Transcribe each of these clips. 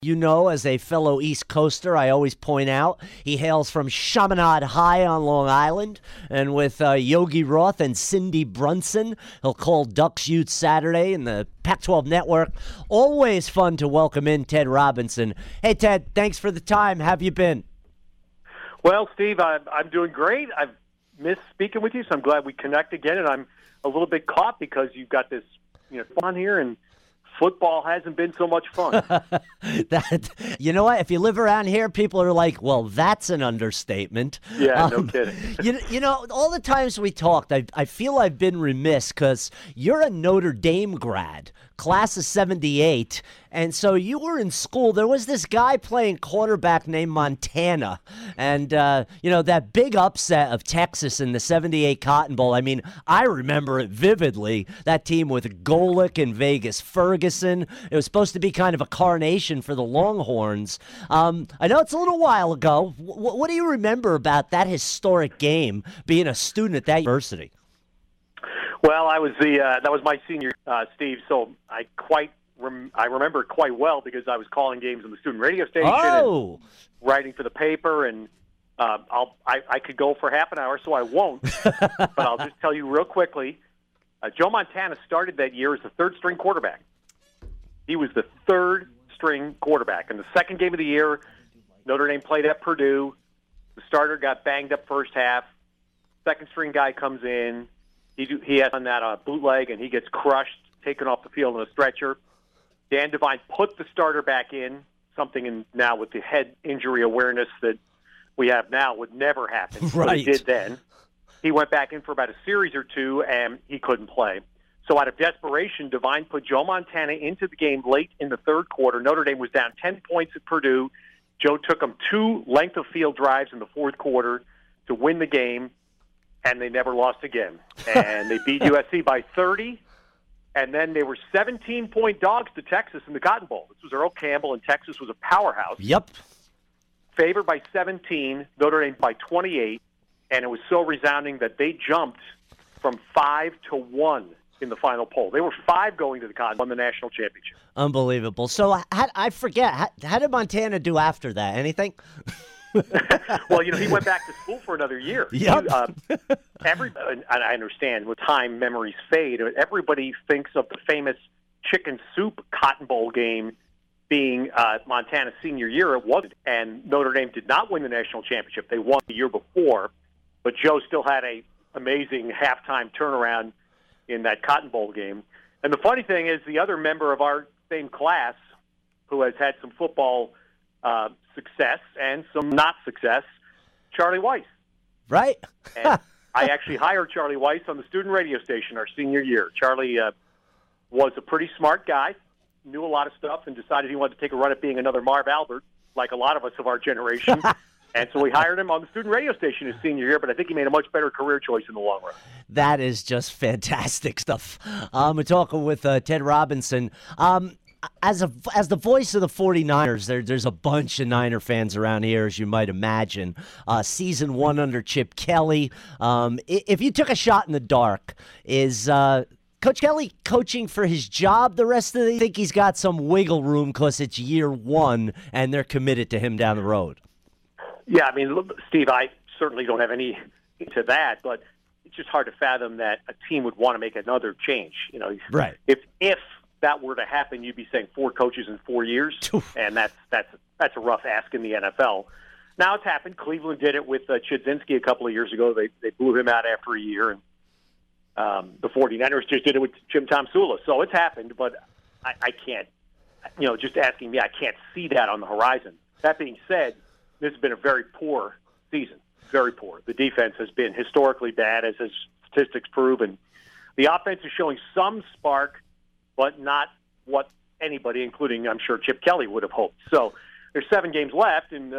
You know, as a fellow East Coaster, I always point out he hails from Chaminade High on Long Island. And with Yogi Roth and Cindy Brunson, he'll call Ducks Ute Saturday in the Pac-12 Network. Always fun to welcome in Ted Robinson. Hey, Ted, thanks for the time. How have you been? Well, Steve, I'm doing great. I've missed speaking with you, so I'm glad we connect again. And I'm a little bit caught because you've got this fun here, and football hasn't been so much fun. You know what? If you live around here, people are like, well, that's an understatement. Yeah, no kidding. You know, all the times we talked, I feel I've been remiss because you're a Notre Dame grad, class of 78. And so you were in school. There was this guy playing quarterback named Montana. And, that big upset of Texas in the 78 Cotton Bowl. I mean, I remember it vividly. That team with Golick and Vegas Ferguson. It was supposed to be kind of a coronation for the Longhorns. I know it's a little while ago. What do you remember about that historic game being a student at that university? Well, that was my senior, Steve, so I remember it quite well because I was calling games on the student radio station and writing for the paper, and I could go for half an hour, so I won't. But I'll just tell you real quickly, Joe Montana started that year as the third-string quarterback. He was the third-string quarterback. In the second game of the year, Notre Dame played at Purdue. The starter got banged up first half. Second-string guy comes in. He has on that bootleg, and he gets crushed, taken off the field in a stretcher. Dan Devine put the starter back in, something now with the head injury awareness that we have now would never happen. Right. But he did then. He went back in for about a series or two, and he couldn't play. So out of desperation, Devine put Joe Montana into the game late in the third quarter. Notre Dame was down 10 points at Purdue. Joe took them 2 length-of-field drives in the fourth quarter to win the game, and they never lost again. And they beat USC by 30. And then they were 17-point dogs to Texas in the Cotton Bowl. This was Earl Campbell, and Texas was a powerhouse. Yep. Favored by 17, Notre Dame by 28, and it was so resounding that they jumped from 5-1 in the final poll. They were 5 going to the Cotton Bowl, won the national championship. Unbelievable. So I forget, how did Montana do after that? Anything? Well, he went back to school for another year. Yep. And I understand with time memories fade. Everybody thinks of the famous chicken soup Cotton Bowl game being Montana's senior year. It wasn't, and Notre Dame did not win the national championship. They won the year before, but Joe still had a amazing halftime turnaround in that Cotton Bowl game. And the funny thing is, the other member of our same class who has had some football success and some not success, Charlie Weiss. Right. And I actually hired Charlie Weiss on the student radio station our senior year. Charlie was a pretty smart guy, knew a lot of stuff, and decided he wanted to take a run at being another Marv Albert, like a lot of us of our generation. And so we hired him on the student radio station his senior year, but I think he made a much better career choice in the long run. That is just fantastic stuff. We're talking with Ted Robinson. As the voice of the 49ers, there's a bunch of Niner fans around here, as you might imagine. Season 1 under Chip Kelly. If you took a shot in the dark, is Coach Kelly coaching for his job the rest of the year? I think he's got some wiggle room because it's year 1 and they're committed to him down the road. Yeah, I mean, look, Steve, I certainly don't have any to that, but it's just hard to fathom that a team would want to make another change. Right. If that were to happen, you'd be saying 4 coaches in 4 years, and that's a rough ask in the NFL. Now it's happened. Cleveland did it with Chudzinski a couple of years ago. They blew him out after a year, and the 49ers just did it with Jim Tomsula. So it's happened, but I can't, just asking me, I can't see that on the horizon. That being said, this has been a very poor season, very poor. The defense has been historically bad, as statistics prove, and the offense is showing some spark, but not what anybody, including, I'm sure, Chip Kelly would have hoped. So there's 7 games left, and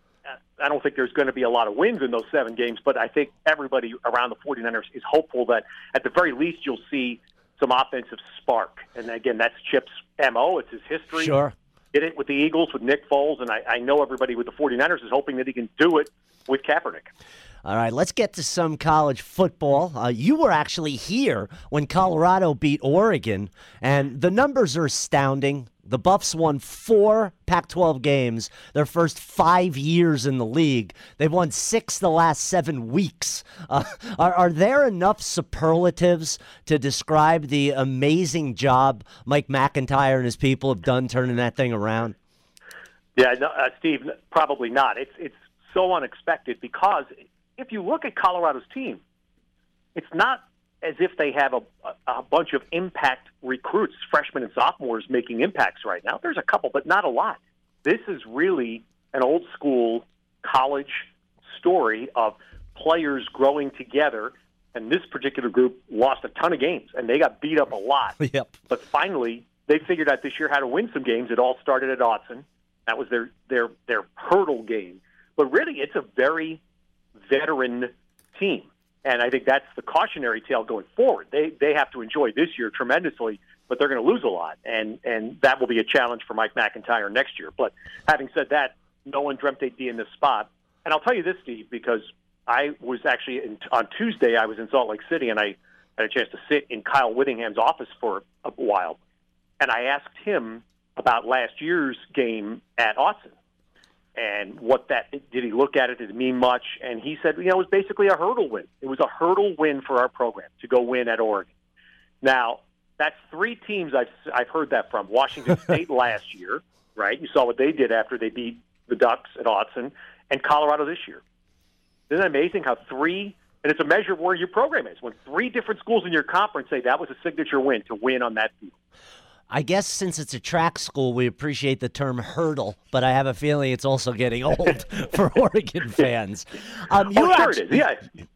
I don't think there's going to be a lot of wins in those 7 games, but I think everybody around the 49ers is hopeful that at the very least you'll see some offensive spark. And again, that's Chip's MO. It's his history. Sure. Did it with the Eagles, with Nick Foles, and I know everybody with the 49ers is hoping that he can do it with Kaepernick. All right, let's get to some college football. You were actually here when Colorado beat Oregon, and the numbers are astounding. The Buffs won 4 Pac-12 games their first 5 years in the league. They've won 6 the last 7 weeks. Are there enough superlatives to describe the amazing job Mike McIntyre and his people have done turning that thing around? Yeah, no, Steve, probably not. It's so unexpected because if you look at Colorado's team, it's not as if they have a bunch of impact recruits, freshmen and sophomores making impacts right now. There's a couple, but not a lot. This is really an old school college story of players growing together, and this particular group lost a ton of games, and they got beat up a lot. Yep. But finally, they figured out this year how to win some games. It all started at Autzen. That was their hurdle game. But really, it's a very veteran team. And I think that's the cautionary tale going forward. They have to enjoy this year tremendously, but they're going to lose a lot. And that will be a challenge for Mike McIntyre next year. But having said that, no one dreamt they'd be in this spot. And I'll tell you this, Steve, because I was actually on Tuesday, I was in Salt Lake City, and I had a chance to sit in Kyle Whittingham's office for a while. And I asked him about last year's game at Autzen. And did he look at it? Did it mean much? And he said, it was basically a hurdle win. It was a hurdle win for our program to go win at Oregon. Now, that's 3 teams I've heard that from. Washington State last year, right? You saw what they did after they beat the Ducks at Autzen, and Colorado this year. Isn't it amazing how 3, and it's a measure of where your program is, when 3 different schools in your conference say that was a signature win to win on that field. I guess since it's a track school, we appreciate the term hurdle, but I have a feeling it's also getting old for Oregon fans. Sure it is. Yeah.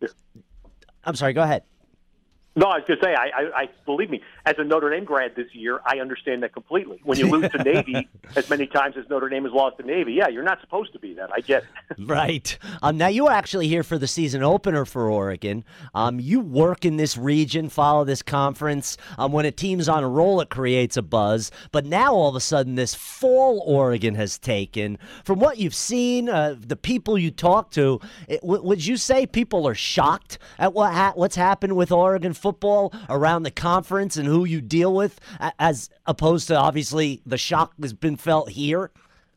I'm sorry, go ahead. No, I was going to say, I believe me, as a Notre Dame grad this year, I understand that completely. When you lose to Navy as many times as Notre Dame has lost to Navy, yeah, you're not supposed to be that. I get it. Right. Now, you were actually here for the season opener for Oregon. You work in this region, follow this conference. When a team's on a roll, it creates a buzz. But now, all of a sudden, this fall Oregon has taken. From what you've seen, the people you talk to, would you say people are shocked at what's happened with Oregon football around the conference and who you deal with, as opposed to obviously the shock has been felt here?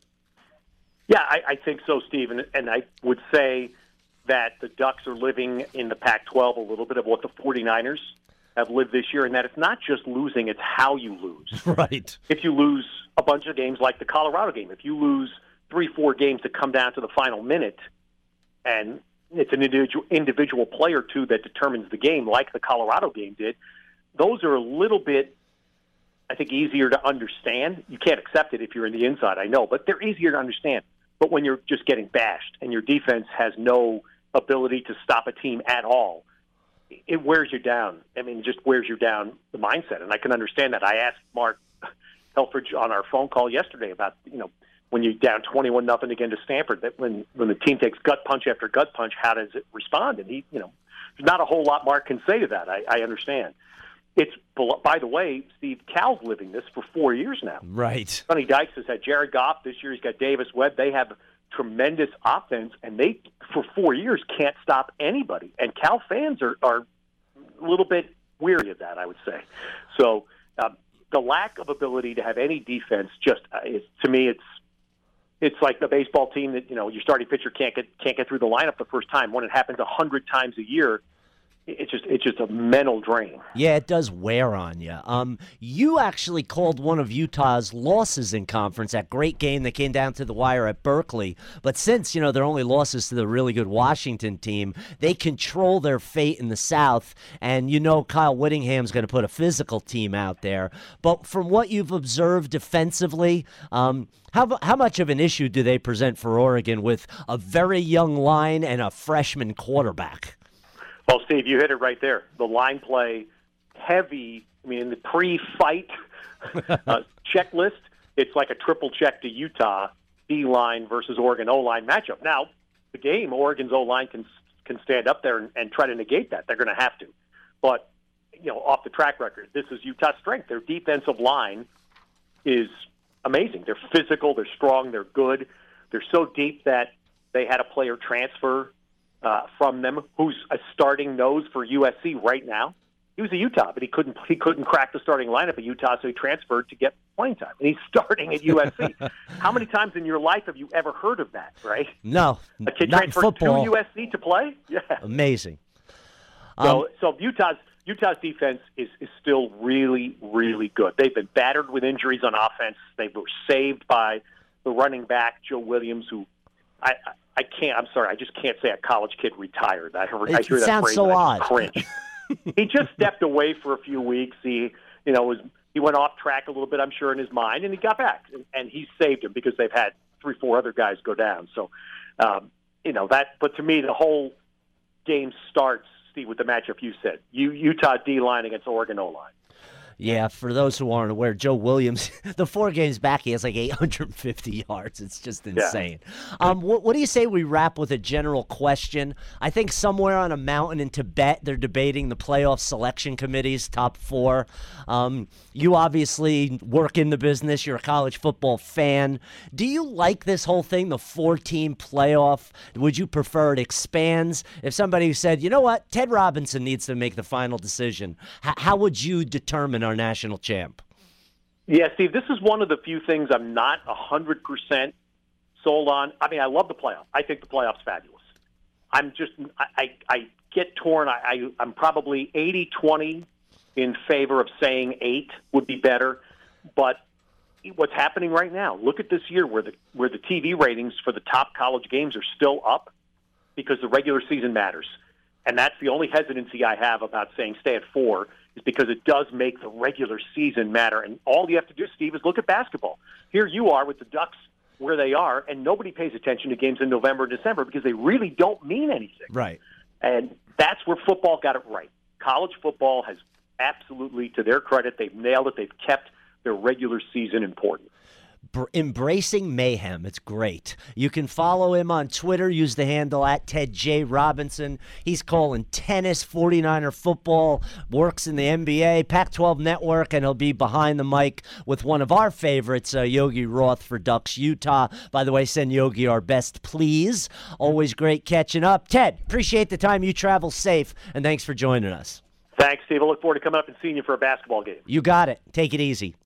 Yeah, I think so, Steve. And I would say that the Ducks are living in the Pac-12 a little bit of what the 49ers have lived this year, and that it's not just losing, it's how you lose. Right. If you lose a bunch of games like the Colorado game, if you lose 3-4 games that come down to the final minute, and it's an individual player, too, that determines the game, like the Colorado game did. Those are a little bit, I think, easier to understand. You can't accept it if you're in the inside, I know, but they're easier to understand. But when you're just getting bashed and your defense has no ability to stop a team at all, it wears you down. I mean, it just wears you down the mindset, and I can understand that. I asked Mark Helfrich on our phone call yesterday about, when you're down 21-0 again to Stanford, that when the team takes gut punch after gut punch, how does it respond? And there's not a whole lot Mark can say to that. I understand. It's, by the way, Steve, Cal's living this for 4 years now. Right. Sonny Dykes has had Jared Goff. This year he's got Davis Webb. They have tremendous offense, and they, for 4 years, can't stop anybody. And Cal fans are a little bit weary of that, I would say. So the lack of ability to have any defense just, to me, it's like the baseball team that, your starting pitcher can't get through the lineup the first time. When it happens 100 times a year, it's just a mental drain. Yeah, it does wear on you. You actually called one of Utah's losses in conference, that great game that came down to the wire at Berkeley. But since, their only losses to the really good Washington team, they control their fate in the South. And Kyle Whittingham's going to put a physical team out there. But from what you've observed defensively, how much of an issue do they present for Oregon with a very young line and a freshman quarterback? Well, Steve, you hit it right there. The line play, heavy. I mean, in the pre-fight checklist, it's like a triple check to Utah D-line versus Oregon O-line matchup. Now, the game, Oregon's O-line can stand up there and try to negate that. They're going to have to. But, off the track record, this is Utah's strength. Their defensive line is amazing. They're physical, they're strong, they're good. They're so deep that they had a player transfer from them, who's a starting nose for USC right now. He was at Utah, but he couldn't crack the starting lineup at Utah, so he transferred to get playing time. And he's starting at USC. How many times in your life have you ever heard of that, right? No, a kid not in transferred football. to USC to play? Yeah. Amazing. So Utah's defense is still really, really good. They've been battered with injuries on offense. They were saved by the running back, Joe Williams, who I can't. I'm sorry. I just can't say a college kid retired. I hear that sounds phrase so and I odd. just cringe. He just stepped away for a few weeks. He went off track a little bit, I'm sure, in his mind, and he got back. And he saved him because they've had 3-4 other guys go down. So, that. But to me, the whole game starts, Steve, with the matchup you said. Utah D-line against Oregon O-line. Yeah, for those who aren't aware, Joe Williams, the 4 games back, he has like 850 yards. It's just insane. Yeah. What do you say we wrap with a general question? I think somewhere on a mountain in Tibet, they're debating the playoff selection committee's top 4. You obviously work in the business. You're a college football fan. Do you like this whole thing, the 4-team playoff? Would you prefer it expands? If somebody said, you know what, Ted Robinson needs to make the final decision, how would you determine our national champ? Yeah, Steve, this is one of the few things I'm not 100% sold on. I mean, I love the playoff. I think the playoff's fabulous. I get torn. I'm probably 80-20 in favor of saying 8 would be better. But what's happening right now, look at this year where the TV ratings for the top college games are still up because the regular season matters. And that's the only hesitancy I have about saying stay at 4 is because it does make the regular season matter. And all you have to do, Steve, is look at basketball. Here you are with the Ducks where they are, and nobody pays attention to games in November and December because they really don't mean anything. Right. And that's where football got it right. College football has absolutely, to their credit, they've nailed it. They've kept their regular season important. Embracing mayhem. It's great. You can follow him on Twitter. Use the handle at Ted J. Robinson. He's calling tennis, 49er football, works in the NBA, Pac-12 Network, and he'll be behind the mic with one of our favorites, Yogi Roth for Ducks Utah. By the way, send Yogi our best, please. Always great catching up. Ted, appreciate the time. You travel safe, and thanks for joining us. Thanks, Steve. I look forward to coming up and seeing you for a basketball game. You got it. Take it easy.